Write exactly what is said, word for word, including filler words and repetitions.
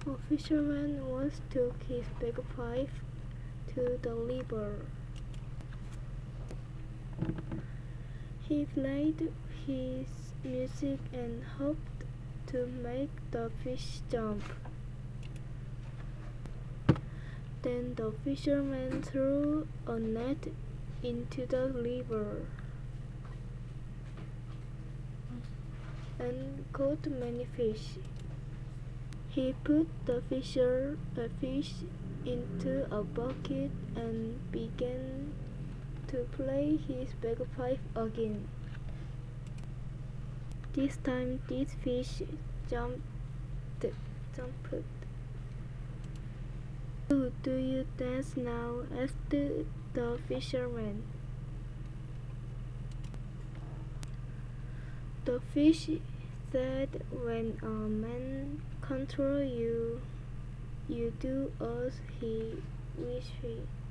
A fisherman once took his bagpipe to the river. He played his music and hoped to make the fish jump. Then the fisherman threw a net into the river and caught many fish. He put the fisher, a fish into a bucket and began to play his bagpipe again. This time this fish jumped. jumped. "Oh, do you dance now?" asked the fisherman. The fish said, "When a man controls you, you do as he wishes."